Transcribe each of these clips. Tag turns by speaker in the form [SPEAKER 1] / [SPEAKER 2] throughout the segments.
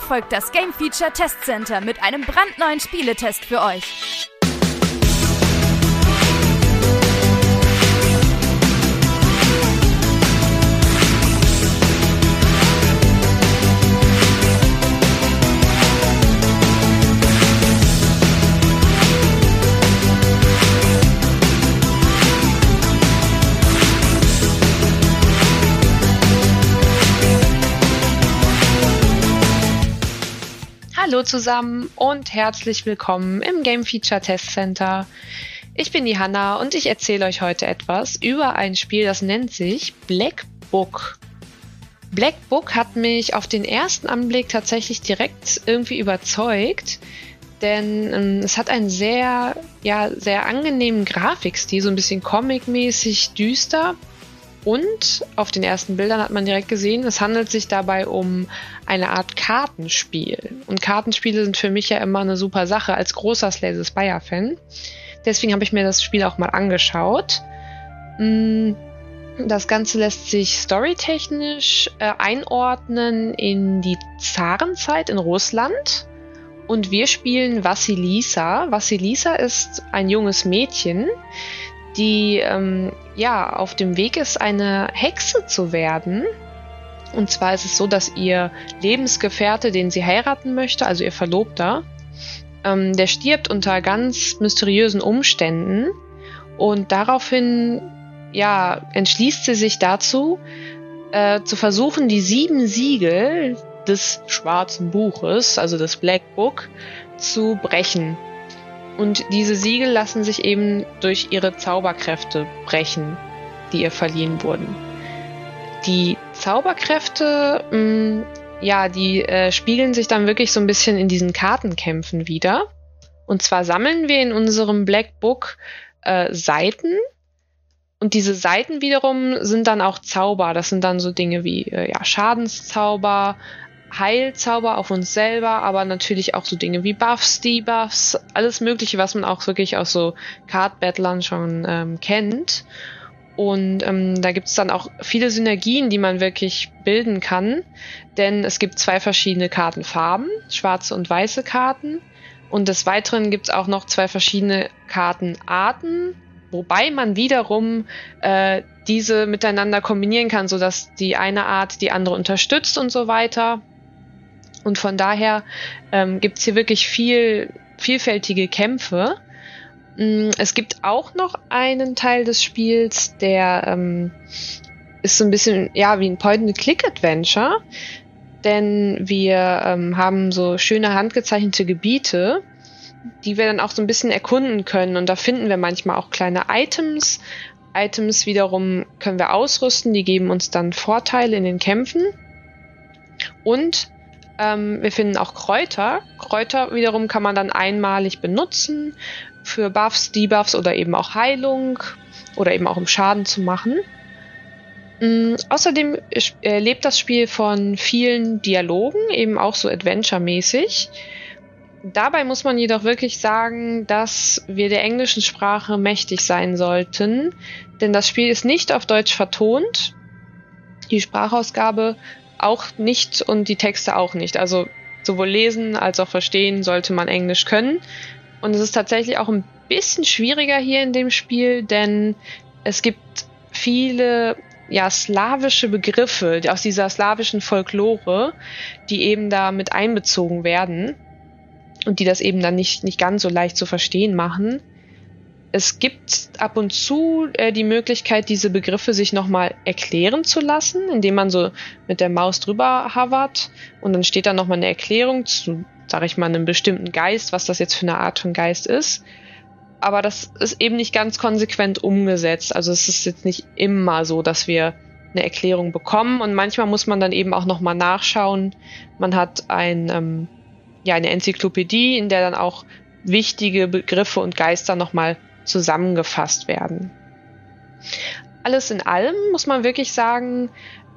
[SPEAKER 1] folgt das Game Feature Test Center mit einem brandneuen Spieletest für euch.
[SPEAKER 2] Hallo zusammen und herzlich willkommen im Game Feature Test Center. Ich bin die Hanna und ich erzähle euch heute etwas über ein Spiel, das nennt sich Black Book. Black Book hat mich auf den ersten Anblick tatsächlich direkt irgendwie überzeugt, denn es hat einen sehr angenehmen Grafikstil, so ein bisschen comic-mäßig düster. Und auf den ersten Bildern hat man direkt gesehen, es handelt sich dabei um eine Art Kartenspiel. Und Kartenspiele sind für mich ja immer eine super Sache als großer Slay the Spire-Fan. Deswegen habe ich mir das Spiel auch mal angeschaut. Das Ganze lässt sich storytechnisch einordnen in die Zarenzeit in Russland. Und wir spielen Vassilisa. Vassilisa ist ein junges Mädchen, die auf dem Weg ist, eine Hexe zu werden. Und zwar ist es so, dass ihr Lebensgefährte, den sie heiraten möchte, also ihr Verlobter, der stirbt unter ganz mysteriösen Umständen. Und daraufhin entschließt sie sich dazu, zu versuchen, die 7 Siegel des schwarzen Buches, also des Black Book, zu brechen. Und diese Siegel lassen sich eben durch ihre Zauberkräfte brechen, die ihr verliehen wurden. Die Zauberkräfte, spiegeln sich dann wirklich so ein bisschen in diesen Kartenkämpfen wieder. Und zwar sammeln wir in unserem Black Book Seiten. Und diese Seiten wiederum sind dann auch Zauber. Das sind dann so Dinge wie Schadenszauber, Heilzauber auf uns selber, aber natürlich auch so Dinge wie Buffs, Debuffs, alles Mögliche, was man auch wirklich aus so Card-Battlern schon kennt. Und da gibt es dann auch viele Synergien, die man wirklich bilden kann, denn es gibt 2 verschiedene Kartenfarben, schwarze und weiße Karten. Und des Weiteren gibt es auch noch 2 verschiedene Kartenarten, wobei man wiederum diese miteinander kombinieren kann, sodass die eine Art die andere unterstützt und so weiter. Und von daher gibt es hier wirklich vielfältige Kämpfe. Es gibt auch noch einen Teil des Spiels, der ist so ein bisschen wie ein Point-and-Click-Adventure. Denn wir haben so schöne handgezeichnete Gebiete, die wir dann auch so ein bisschen erkunden können. Und da finden wir manchmal auch kleine Items. Items wiederum können wir ausrüsten, die geben uns dann Vorteile in den Kämpfen. Und wir finden auch Kräuter. Kräuter wiederum kann man dann einmalig benutzen für Buffs, Debuffs oder eben auch Heilung oder eben auch um Schaden zu machen. Außerdem lebt das Spiel von vielen Dialogen, eben auch so Adventure-mäßig. Dabei muss man jedoch wirklich sagen, dass wir der englischen Sprache mächtig sein sollten, denn das Spiel ist nicht auf Deutsch vertont, die Sprachausgabe auch nicht und die Texte auch nicht. Also sowohl lesen als auch verstehen sollte man Englisch können. Und es ist tatsächlich auch ein bisschen schwieriger hier in dem Spiel, denn es gibt viele slawische Begriffe aus dieser slawischen Folklore, die eben da mit einbezogen werden und die das eben dann nicht ganz so leicht zu verstehen machen. Es gibt ab und zu die Möglichkeit, diese Begriffe sich nochmal erklären zu lassen, indem man so mit der Maus drüber hovert und dann steht da nochmal eine Erklärung zu, sag ich mal, einem bestimmten Geist, was das jetzt für eine Art von Geist ist. Aber das ist eben nicht ganz konsequent umgesetzt. Also es ist jetzt nicht immer so, dass wir eine Erklärung bekommen und manchmal muss man dann eben auch nochmal nachschauen. Man hat eine Enzyklopädie, in der dann auch wichtige Begriffe und Geister nochmal zusammengefasst werden. Alles in allem muss man wirklich sagen,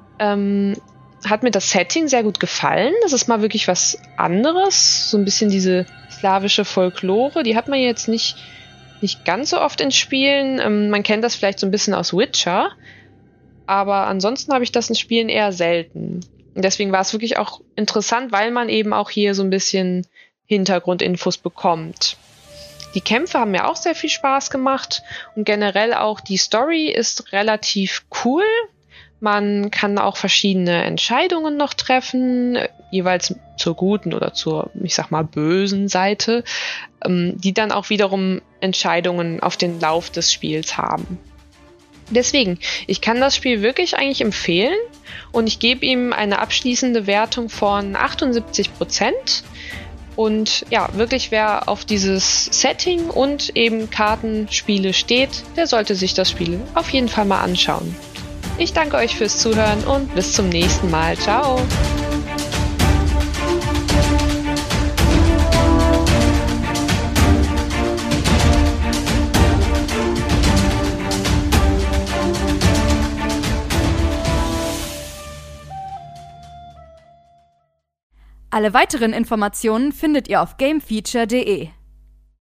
[SPEAKER 2] hat mir das Setting sehr gut gefallen. Das ist mal wirklich was anderes. So ein bisschen diese slawische Folklore, die hat man jetzt nicht ganz so oft in Spielen. Man kennt das vielleicht so ein bisschen aus Witcher, aber ansonsten habe ich das in Spielen eher selten. Deswegen war es wirklich auch interessant, weil man eben auch hier so ein bisschen Hintergrundinfos bekommt. Die Kämpfe haben mir auch sehr viel Spaß gemacht und generell auch die Story ist relativ cool. Man kann auch verschiedene Entscheidungen noch treffen, jeweils zur guten oder zur, ich sag mal, bösen Seite, die dann auch wiederum Entscheidungen auf den Lauf des Spiels haben. Deswegen, ich kann das Spiel wirklich eigentlich empfehlen und ich gebe ihm eine abschließende Wertung von 78%. Und ja, wirklich, wer auf dieses Setting und eben Kartenspiele steht, der sollte sich das Spiel auf jeden Fall mal anschauen. Ich danke euch fürs Zuhören und bis zum nächsten Mal. Ciao!
[SPEAKER 1] Alle weiteren Informationen findet ihr auf gamefeature.de.